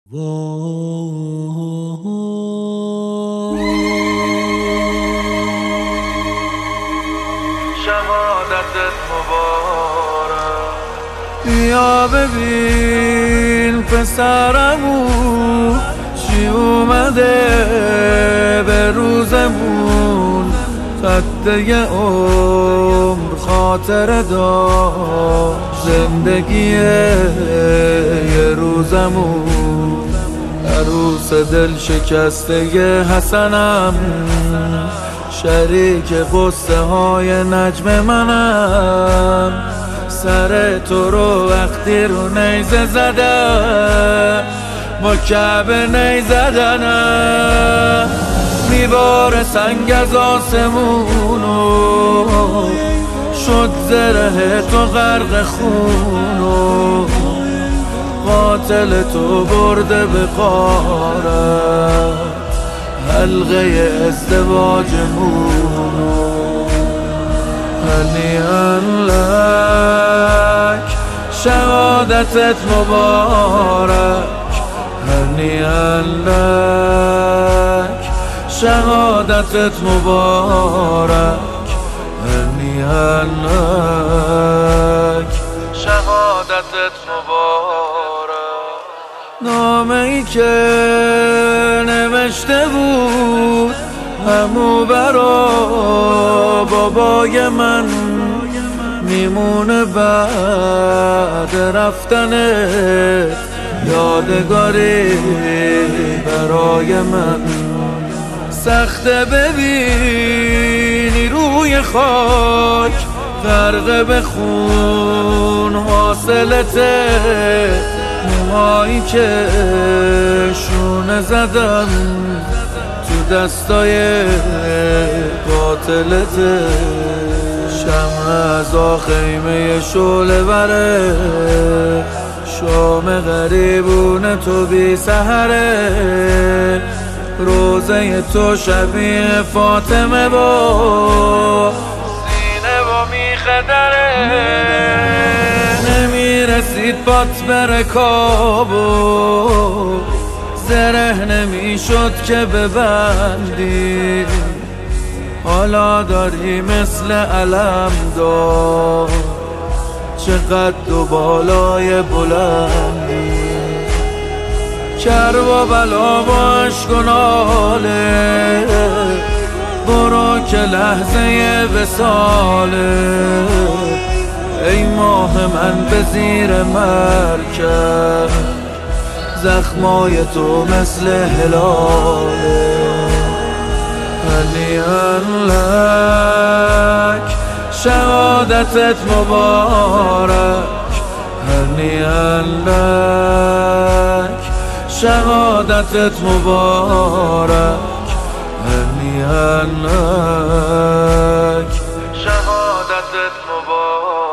شهادتت مبارک. بیا ببین پسرمو چی اومده به روزمون، خطه عمر خاطره داشت زندگی یه روزمون. عروس دل شکسته حسنم، شریک قصه های نجم منم. سر تو رو وقتی رو نیزه زدم، با کعبه نیزدنم. میباره سنگ از آسمونو، شد زره تو غرق خونو. قاتل تو برده به غارت حلقه ازدواجمونو. هنیئا لک شهادتت مبارک. هنیئا لک شهادتت مبارک. هنیئا لک شهادتت مبارک. نامه ای که نوشته بود همو برا بابای من، میمونه بعد رفتنت یادگاری برای من. سخته ببینی روی خاک غرق به خون حاصلته. موهایی که شونه زدم تو دستای قاتلته. شمع از خیمه شعله وره، شام غریبونه تو بی سحره. روزه تو شبیه فاطمه با زینب و میخدره. نمیرسید پات بره کابو، زره نمیشد که ببندی. حالا داری مثل علم دار، چقدر و بالای بلندی. کرب و بلا با عشق و ناله، برو که لحظه وصاله. ای ماه من به زیر مرکب، زخمای تو مثل هلاله. هنیئا لک شهادتت مبارک. هنیئا لک شهادتت مبارک. هنیئا لک شهادتت مبارک.